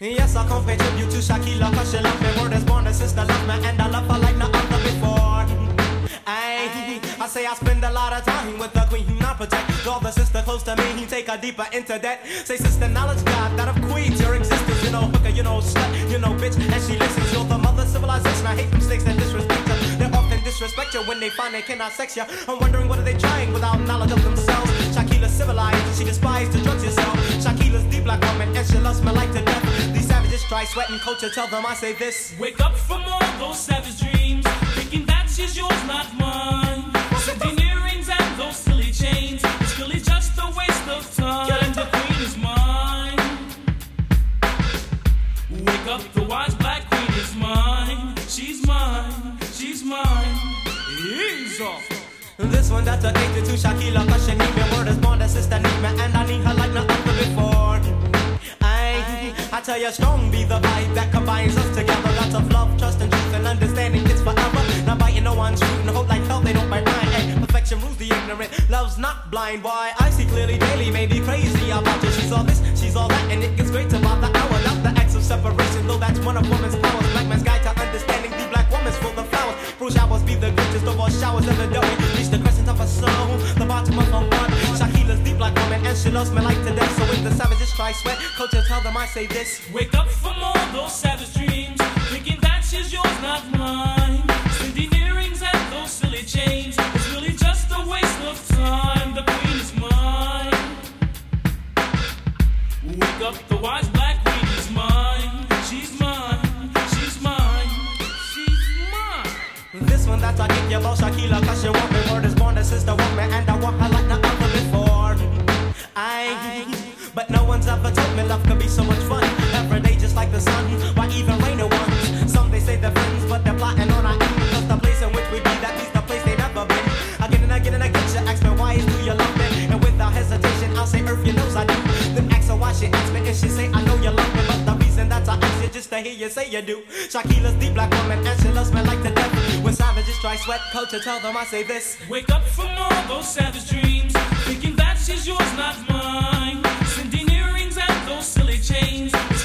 Yes, I come pay tribute to Shaquila, cause she love me. Word is born, a sister love me, and I love her like no other before. I say I spend a lot of time with the queen, I protect all the sister close to me, take her deeper into that. Say sister, knowledge God, that of queens, your existence, you know, hooker, you know, slut, you know, bitch, and she listens. You're the mother civilization, I hate mistakes and disrespect her. They often disrespect you when they find they cannot sex you. I'm wondering what are they trying without knowledge of themselves. Shaquila's civilized, she despises the drugs herself. Shaquila's the black woman, and she loves me like to death. These savages try sweating culture, tell them I say this. Wake up from all those savage dreams, thinking that she's yours, not mine. Sending earrings and those silly chains, it's really just a waste of time. The queen is mine. Wake up, the wise black queen is mine. She's mine, she's mine. Ease off. This one dedicated to Shaquila, cause she need me. Word is born, the sister need me, and I need her like no other before. I tell you, strong be the vibe that combines us together. Lots of love, trust, and truth, and understanding, it's forever. Not biting no one's fruit, and hope like hell they don't bite mine. Hey, perfection rules the ignorant, love's not blind. Why, I see clearly daily, maybe crazy about you. She's all this, she's all that, and it gets great about the hour. Not the acts of separation, though that's one of woman's powers. Black man's guide to understanding, the black woman's full of flowers. Pro showers be the greatest of all showers ever done. Reach the crescent of her soul, the bottom of her heart. Shaquila's the black woman, and she loves me like to death. So when the savages try sweat, culture tell them I say this. Wake up from all those savage dreams, thinking that she's yours, not mine. Sending earrings and those silly chains, it's really just a waste of time. The queen is mine. Wake up, the wise black queen is mine. She's mine, she's mine, she's mine. This one that I give you about Shaquila, cause she want me. Word is born, the sister want me, and I want her like no other before. But no one's ever told me love could be so much fun. Every day just like the sun, why even rainy ones? Some they say they're friends, but they're plotting on our end. Cause the place in which we be, that means the place they never been. Again and again and again, she asks me why is do you love me? And without hesitation, I'll say earth, you knows I do. Then ask her why she asks me, and she say I know you love me. But the reason that I ask you just to hear you say you do. Shaquila's the black woman, and she loves me like to death. When savages try sweat culture, tell them I say this. Wake up from all those savage dreams, thinking that she's yours, not mine. Sending earrings and those silly chains, it's